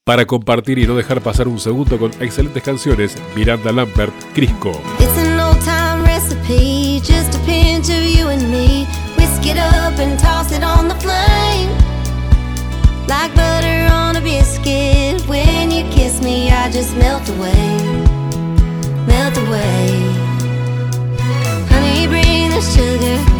Para compartir y no dejar pasar un segundo con excelentes canciones, Miranda Lambert, Crisco. It's an old time recipe, just a pinch of you and me. Whisk it up and toss it on the flame. Like butter on a biscuit, when you kiss me I just melt away, melt away. Honey, bring the sugar.